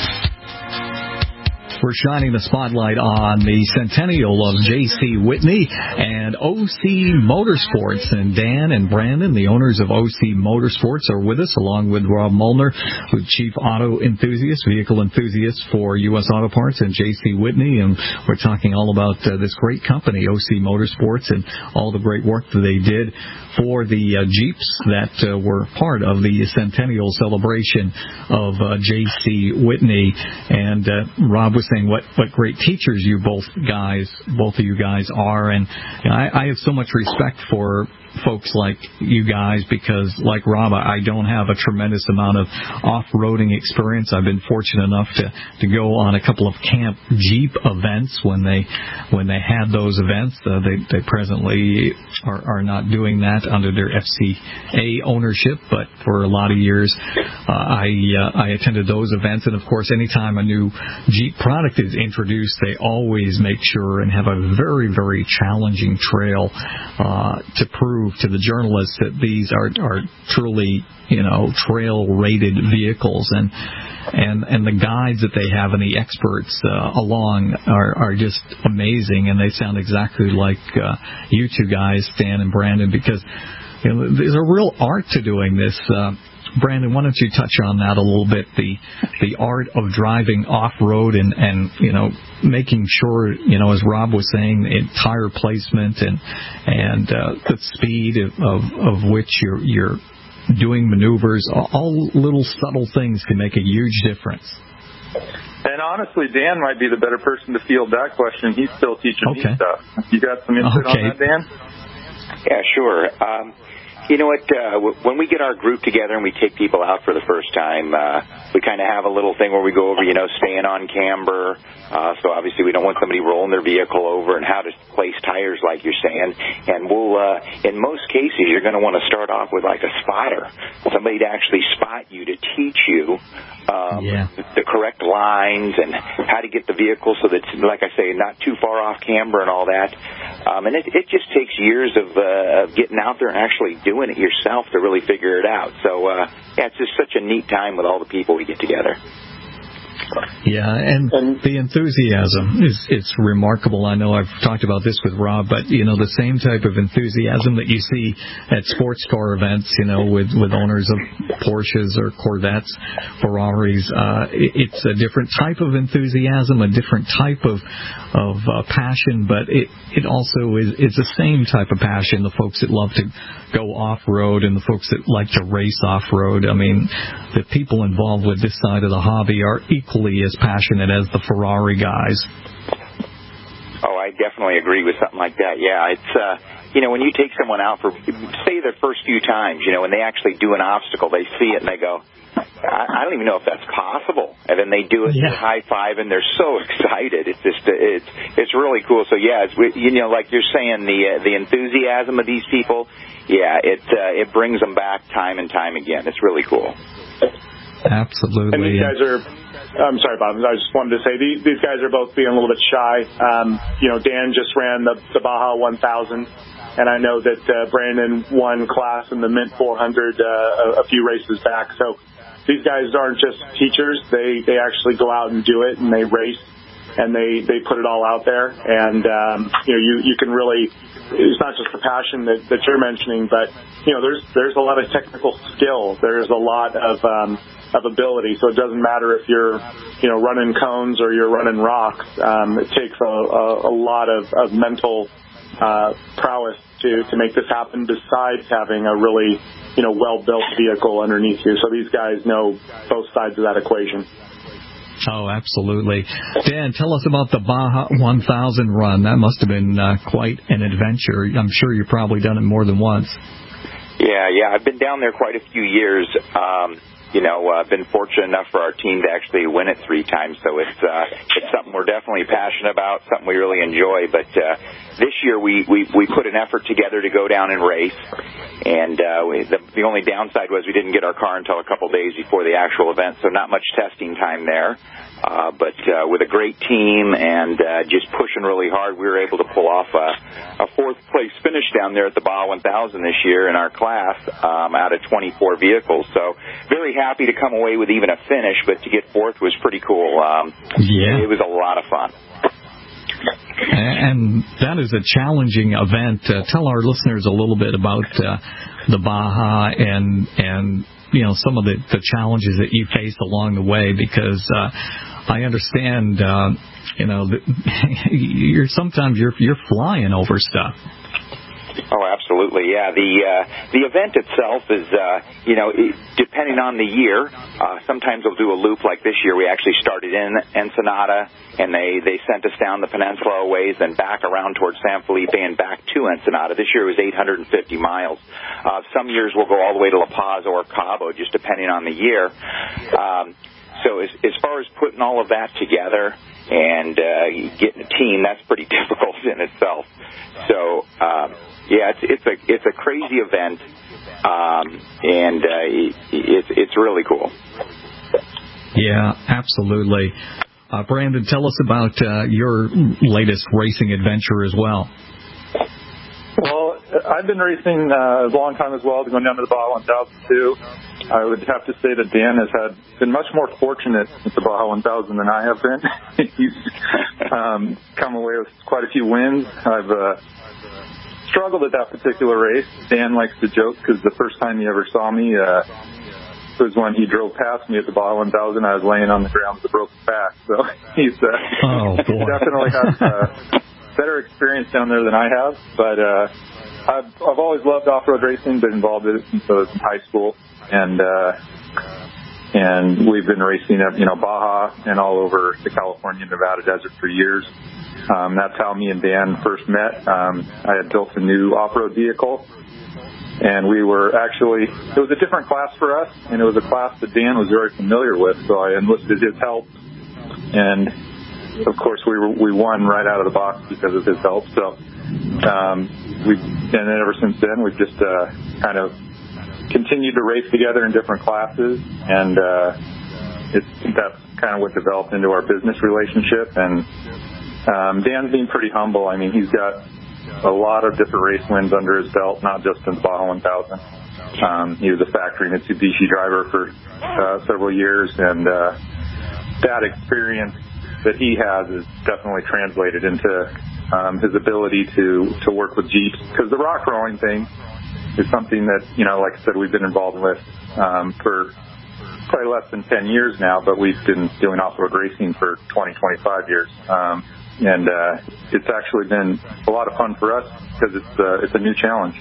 We're shining the spotlight on the centennial of J C. Whitney and O C Motorsports. And Dan and Brandon, the owners of O C Motorsports, are with us, along with Rob Molnar, who's chief auto enthusiast, vehicle enthusiast for U S Auto Parts and J C. Whitney. And we're talking all about uh, this great company, O C Motorsports, and all the great work that they did for the uh, Jeeps that uh, were part of the centennial celebration of uh, J C. Whitney. And uh, Rob was saying what, what great teachers you both guys, both of you guys are. And you know, I, I have so much respect for folks like you guys because, like Rob, I don't have a tremendous amount of off-roading experience. I've been fortunate enough to, to go on a couple of Camp Jeep events when they when they had those events. Uh, they, they presently are, are not doing that under their F C A ownership, but for a lot of years uh, I uh, I attended those events. And, of course, anytime a new Jeep product is introduced, they always make sure and have a very, very challenging trail uh, to prove to the journalists that these are are truly, you know, trail-rated vehicles, and and and the guides that they have and the experts uh, along are are just amazing, and they sound exactly like uh, you two guys, Stan and Brandon, because you know, there's a real art to doing this. Uh, Brandon, why don't you touch on that a little bit, the the art of driving off-road and, and, you know, making sure, you know, as Rob was saying, in tire placement and and uh, the speed of, of, of which you're, you're doing maneuvers, all little subtle things can make a huge difference. And honestly, Dan might be the better person to field that question. He's still teaching okay. me stuff. You got some input okay. on that, Dan? Yeah, sure. Um, You know what, uh, when we get our group together and we take people out for the first time, uh, we kind of have a little thing where we go over, you know, staying on camber. Uh, so obviously we don't want somebody rolling their vehicle over, and how to place tires, like you're saying. And we'll, uh, in most cases, you're going to want to start off with like a spotter, somebody to actually spot you, to teach you um, yeah. the correct lines and how to get the vehicle so that, like I say, not too far off camber and all that. Um, and it, it just takes years of, uh, of getting out there and actually doing it yourself to really figure it out. So, uh, yeah, it's just such a neat time with all the people we get together. Yeah, and, and the enthusiasm is it's remarkable. I know I've talked about this with Rob, but, you know, the same type of enthusiasm that you see at sports car events, you know, with, with owners of Porsches or Corvettes, Ferraris, uh, it, it's a different type of enthusiasm, a different type of of uh, passion, but it, it also is, is the same type of passion, the folks that love to go off-road and the folks that like to race off-road. I mean, the people involved with this side of the hobby are equally as passionate as the Ferrari guys. Oh, I definitely agree with something like that. Yeah, it's, uh, you know, when you take someone out for, say, their first few times, you know, when they actually do an obstacle, they see it and they go, I, I don't even know if that's possible. And then they do it, yeah. high five, and they're so excited. It's just, it's, it's really cool. So yeah, it's, you know, like you're saying, the uh, the enthusiasm of these people, yeah, it uh, it brings them back time and time again. It's really cool. Absolutely. And these guys are, I'm sorry, Bob, I just wanted to say, these, these guys are both being a little bit shy. Um, you know, Dan just ran the, the Baja one thousand, and I know that uh, Brandon won class in the Mint four hundred uh, a, a few races back. So these guys aren't just teachers. They, they actually go out and do it, and they race, and they, they put it all out there. And, um, you know, you, you can really, it's not just the passion that, that you're mentioning, but, you know, there's, there's a lot of technical skill. There's a lot of, um, of ability. So it doesn't matter if you're, you know, running cones or you're running rocks. Um, it takes a, a, a lot of, of mental, uh, prowess to, to make this happen, besides having a really, you know, well-built vehicle underneath you. So these guys know both sides of that equation. Oh, absolutely. Dan, tell us about the Baja one thousand run. That must have been uh, quite an adventure. I'm sure you've probably done it more than once. Yeah, yeah. I've been down there quite a few years. Um, you know, I've uh, been fortunate enough for our team to actually win it three times. So it's uh, it's something we're definitely passionate about, something we really enjoy. But uh, this year we, we, we put an effort together to go down and race. And uh, we, the, the only downside was we didn't get our car until a couple days before the actual event, so not much testing time there. Uh, but uh, with a great team and uh, just pushing really hard, we were able to pull off a, a fourth-place finish down there at the Baja one thousand this year in our class um, out of twenty-four vehicles. So very happy to come away with even a finish, but to get fourth was pretty cool. Um, yeah. It was a lot of fun. And that is a challenging event. Uh, tell our listeners a little bit about uh, the Baja and and you know some of the, the challenges that you faced along the way, because uh, I understand uh, you know that you're sometimes you're you're flying over stuff. Oh, absolutely, yeah. The uh, the event itself is, uh, you know, it, depending on the year, uh, sometimes we'll do a loop like this year. We actually started in Ensenada, and they, they sent us down the peninsula a ways, then back around towards San Felipe and back to Ensenada. This year it was eight hundred fifty miles. Uh, some years we'll go all the way to La Paz or Cabo, just depending on the year. Um, so as, as far as putting all of that together and uh, getting a team, that's pretty difficult in itself. So, um, yeah, it's it's a it's a crazy event, um, and uh, it, it's it's really cool. Yeah, absolutely. Uh, Brandon, tell us about uh, your latest racing adventure as well. Well, I've been racing uh, a long time as well, going down to the Baja one thousand too. I would have to say that Dan has had been much more fortunate at the Baja one thousand than I have been. He's um, come away with quite a few wins. I've uh, struggled at that particular race. Dan likes to joke because the first time he ever saw me uh, was when he drove past me at the Baja one thousand. I was laying on the ground with a broken back. So he's uh, oh, boy. definitely has uh, better experience down there than I have. But uh, I've, I've always loved off-road racing, been involved in it since I was in high school. And uh, and we've been racing at, you know, Baja and all over the California, Nevada desert for years. Um, that's how me and Dan first met. Um, I had built a new off-road vehicle, and we were actually, it was a different class for us, and it was a class that Dan was very familiar with, so I enlisted his help. And, of course, we were, we won right out of the box because of his help. So, um, we and then ever since then, we've just uh, kind of continued to race together in different classes, and uh, it's that's kind of what developed into our business relationship. And um, Dan's being pretty humble. I mean, he's got a lot of different race wins under his belt, not just in the Baja one thousand. Um, he was a factory Mitsubishi driver for uh, several years, and uh, that experience that he has is definitely translated into um, his ability to, to work with Jeeps. Because the rock crawling thing is something that, you know, like I said, we've been involved with um, for probably less than ten years now, but we've been doing off-road racing for twenty, twenty-five years. Um, and uh, it's actually been a lot of fun for us because it's, uh, it's a new challenge.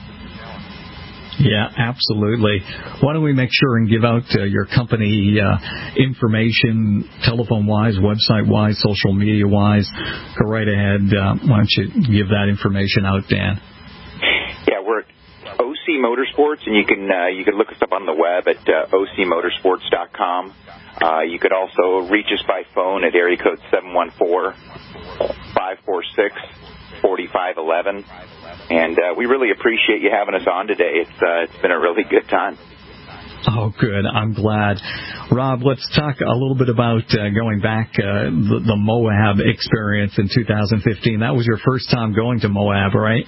Yeah, absolutely. Why don't we make sure and give out uh, your company uh, information, telephone-wise, website-wise, social media-wise. Go right ahead. Uh, why don't you give that information out, Dan? Yeah, we're at O C Motorsports, and you can uh, you can look us up on the web at uh, O C motorsports dot com. Uh, you could also reach us by phone at area code seven one four, five four six, four five one one. And uh, we really appreciate you having us on today. It's uh, it's been a really good time. Oh, good. I'm glad. Rob, let's talk a little bit about uh, going back, uh, the, the Moab experience in two thousand fifteen. That was your first time going to Moab, right?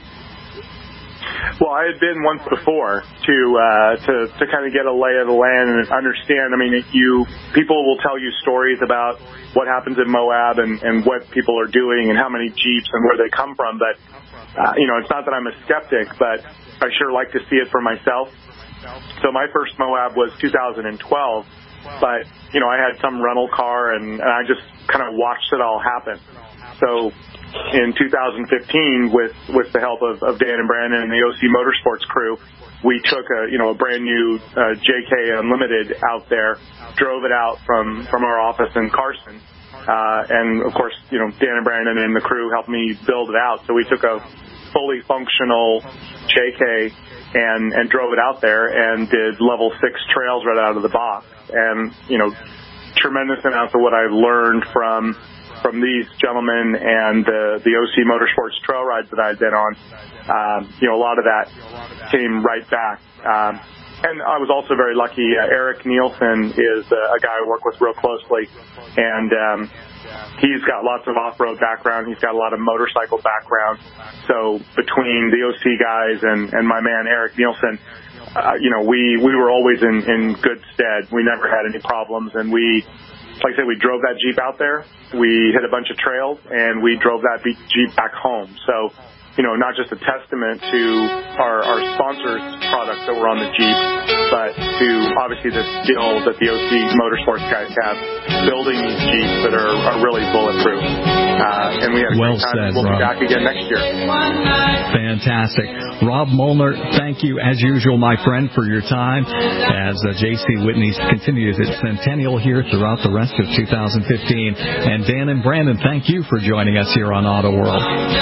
Well, I had been once before to uh, to to kind of get a lay of the land and understand. I mean, you people will tell you stories about what happens in Moab and, and what people are doing and how many Jeeps and where they come from. But uh, you know, it's not that I'm a skeptic, but I sure like to see it for myself. So my first Moab was two thousand twelve, but you know, I had some rental car and, and I just kind of watched it all happen. So in two thousand fifteen, with, with the help of, of Dan and Brandon and the O C Motorsports crew, we took a, you know, a brand new uh, J K Unlimited out there, drove it out from, from our office in Carson. Uh, and of course, you know, Dan and Brandon and the crew helped me build it out. So we took a fully functional J K and, and drove it out there and did level six trails right out of the box. And, you know, tremendous amounts of what I learned from from these gentlemen and the, the O C Motorsports trail rides that I had been on, um, you know, a lot of that came right back. Um, and I was also very lucky. Uh, Eric Nielsen is uh, a guy I work with real closely, and um, he's got lots of off-road background. He's got a lot of motorcycle background. So between the O C guys and, and my man Eric Nielsen, uh, you know, we, we were always in, in good stead. We never had any problems, and we, like I said, we drove that Jeep out there. We hit a bunch of trails, and we drove that Jeep back home. So, you know, not just a testament to our, our sponsors' products that were on the Jeep, but to obviously the skill that the O C Motorsports guys have building these Jeeps that are, are really bulletproof. Uh, and we had a well great time. Said, we'll Rob. be back again next year. Fantastic. Rob Molnar, thank you as usual, my friend, for your time as uh, J C Whitney continues its centennial here throughout the rest of two thousand fifteen. And Dan and Brandon, thank you for joining us here on Auto World.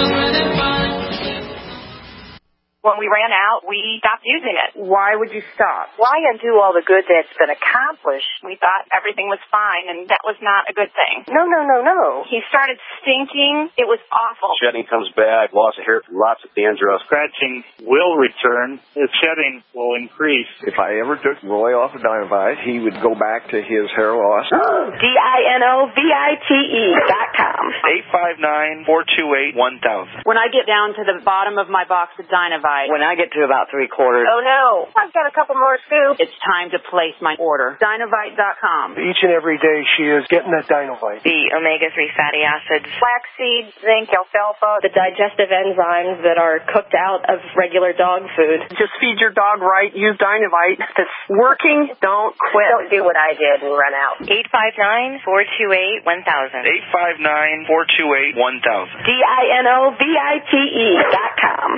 When we ran out, we stopped using it. Why would you stop? Why undo all the good that's been accomplished? We thought everything was fine, and that was not a good thing. No, no, no, no. He started stinking. It was awful. Shedding comes back, loss of hair, lots of dandruff. Scratching will return. The shedding will increase. If I ever took Roy off of Dynovite, he would go back to his hair loss. D I N O V I T E dot com. eight five nine, four two eight, one thousand. When I get down to the bottom of my box of Dynovite, when I get to about three quarters, oh no, I've got a couple more scoops. It's time to place my order. Dynovite dot com. Each and every day she is getting that Dynovite. The omega three fatty acids, flaxseed, zinc, alfalfa, the digestive enzymes that are cooked out of regular dog food. Just feed your dog right. Use Dynovite. If it's working, don't quit. Don't do what I did and run out. eight five nine, four two eight, one thousand. eight five nine, four two eight, one thousand. D I N O V I T E dot com.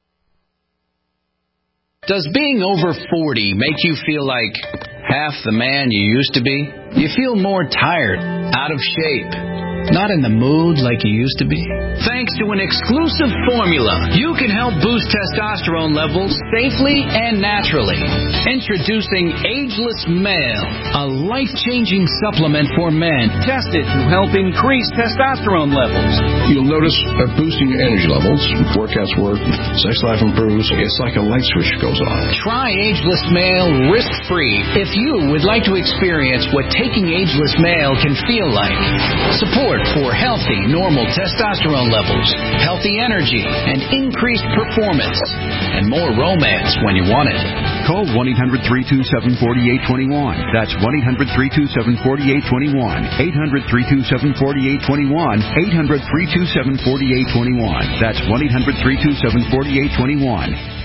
Does being over forty make you feel like half the man you used to be? You feel more tired, out of shape, not in the mood like you used to be? Thanks to an exclusive formula, you can help boost testosterone levels safely and naturally. Introducing Ageless Male, a life-changing supplement for men tested to help increase testosterone levels. You'll notice that boosting your energy levels, workouts work, sex life improves. It's like a light switch goes on. Try Ageless Male risk-free if you would like to experience what taking Ageless Male can feel like. Support for healthy, normal testosterone levels, healthy energy, and increased performance. performance, and more romance when you want it. Call one eight hundred three two seven four eight two one. That's one eight hundred three two seven four eight two one. eight hundred three two seven four eight two one. eight hundred three two seven four eight two one. That's one eight hundred three two seven four eight two one.